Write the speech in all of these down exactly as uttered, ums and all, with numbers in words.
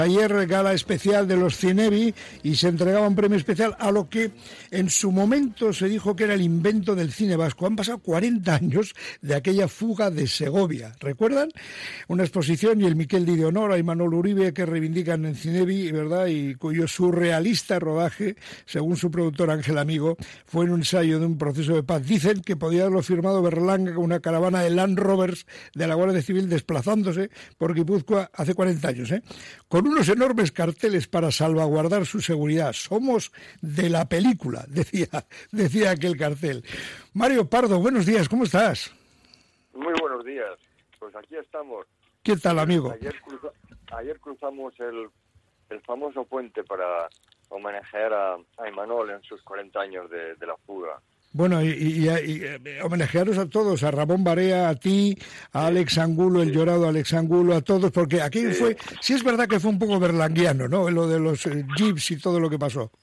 Ayer gala especial de los Cinebi y se entregaba un premio especial a lo que en su momento se dijo que era el invento del cine vasco. Han pasado cuarenta años de aquella fuga de Segovia, ¿recuerdan? Una exposición y el Miquel Di de Honor a Imanol Uribe que reivindican en Cinebi, ¿verdad? Y cuyo surrealista rodaje, según su productor Ángel Amigo, fue en un ensayo de un proceso de paz. Dicen que podía haberlo firmado Berlanga con una caravana de Land Rovers de la Guardia Civil desplazándose por Guipúzcoa hace cuarenta años, ¿eh? Con unos enormes carteles para salvaguardar su seguridad. Somos de la película, decía, decía aquel cartel. Mario Pardo, buenos días, ¿cómo estás? Muy buenos días, pues aquí estamos. ¿Qué tal, amigo? Ayer, cruza, ayer cruzamos el, el famoso puente para homenajear a, a Imanol en sus cuarenta años de, de la fuga. Bueno, y, y, y, y homenajearos a todos, a Ramón Barea, a ti, a Alex Angulo, el sí. llorado Alex Angulo, a todos, porque aquello sí. fue, sí es verdad que fue un poco berlanguiano, ¿no? Lo de los eh, jeeps y todo lo que pasó.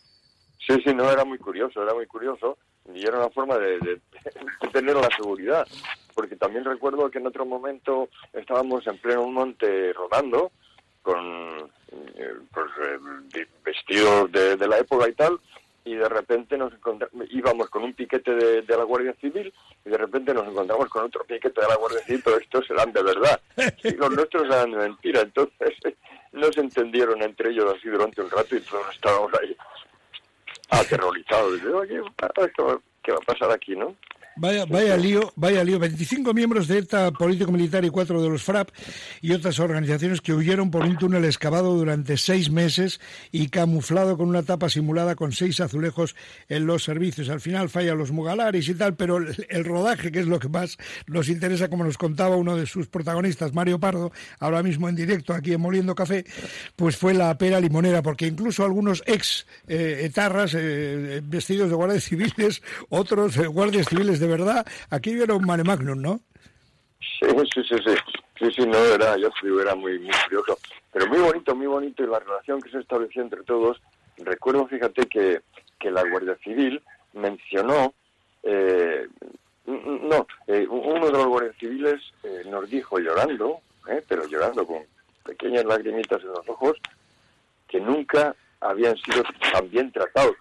Sí, sí, no, era muy curioso, era muy curioso, y era una forma de, de, de tener la seguridad, porque también recuerdo que en otro momento estábamos en pleno monte rodando, con eh, pues, eh, vestidos de, de la época y tal, y de repente nos encontramos, íbamos con un piquete de, de la Guardia Civil y de repente nos encontramos con otro piquete de la Guardia Civil, pero estos eran de verdad y los nuestros eran de mentira. Entonces no se entendieron entre ellos así durante un rato y todos estábamos ahí aterrorizados. ¿Qué, ¿Qué va a pasar aquí, no? Vaya, vaya lío, vaya lío. veinticinco miembros de ETA político-militar y cuatro de los FRAP y otras organizaciones que huyeron por un túnel excavado durante seis meses y camuflado con una tapa simulada con seis azulejos en los servicios. Al final fallan los mugalares y tal, pero el, el rodaje, que es lo que más nos interesa, como nos contaba uno de sus protagonistas, Mario Pardo, ahora mismo en directo aquí en Moliendo Café, pues fue la pera limonera, porque incluso algunos ex eh, etarras eh, vestidos de guardias civiles, otros eh, guardias civiles de verdad, aquí era un mare magnum, ¿no? Sí, sí, sí, sí, sí, sí, no, era, yo sí, era muy, muy curioso, pero muy bonito, muy bonito, y la relación que se estableció entre todos. Recuerdo, fíjate, que, que la Guardia Civil mencionó, eh, no, eh, uno de los guardias civiles eh, nos dijo llorando, eh, pero llorando con pequeñas lagrimitas en los ojos, que nunca habían sido tan bien tratados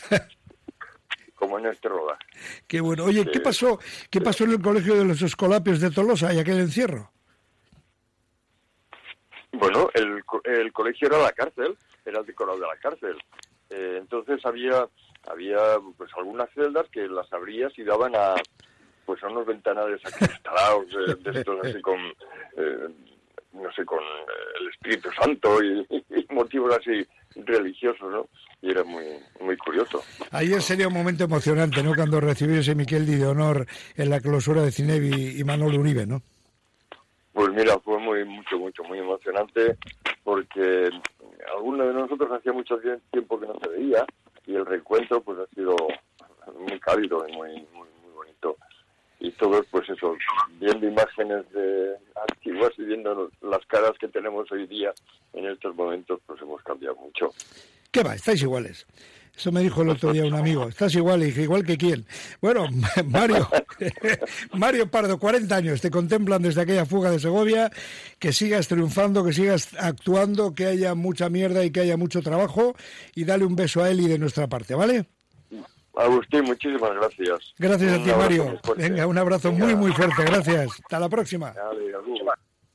como en este rodaje. Qué bueno. Oye, ¿qué pasó qué pasó en el colegio de los Escolapios de Tolosa y aquel encierro? Bueno, el, el colegio era la cárcel, era el decorado de la cárcel. Eh, entonces había había pues algunas celdas que las abrías y daban a pues a unos ventanales acristalados de, de estos así con eh, no sé, con el Espíritu Santo y, y motivos así religiosos, ¿no? Y era muy muy curioso. Ayer sería un momento emocionante, ¿no?, cuando recibió ese Miquel Di de Honor en la clausura de Cinebi y Imanol Uribe, ¿no? Pues mira, fue muy mucho, mucho, muy emocionante, porque alguno de nosotros hacía mucho tiempo que no se veía, y el reencuentro pues ha sido muy cálido y muy, muy, muy bonito. Y todos, pues eso, viendo imágenes de antiguas y viendo las caras que tenemos hoy día en estos momentos, pues hemos cambiado mucho. ¿Qué va? Estáis iguales. Eso me dijo el otro día un amigo. Estás igual, y dije, ¿igual que quién? Bueno, Mario, Mario Pardo, cuarenta años, te contemplan desde aquella fuga de Segovia, que sigas triunfando, que sigas actuando, que haya mucha mierda y que haya mucho trabajo, y dale un beso a él y de nuestra parte, ¿vale? Agustín, muchísimas gracias. Gracias un a ti, Mario. Venga, un abrazo Venga. muy, muy fuerte. Gracias. Hasta la próxima. Dale,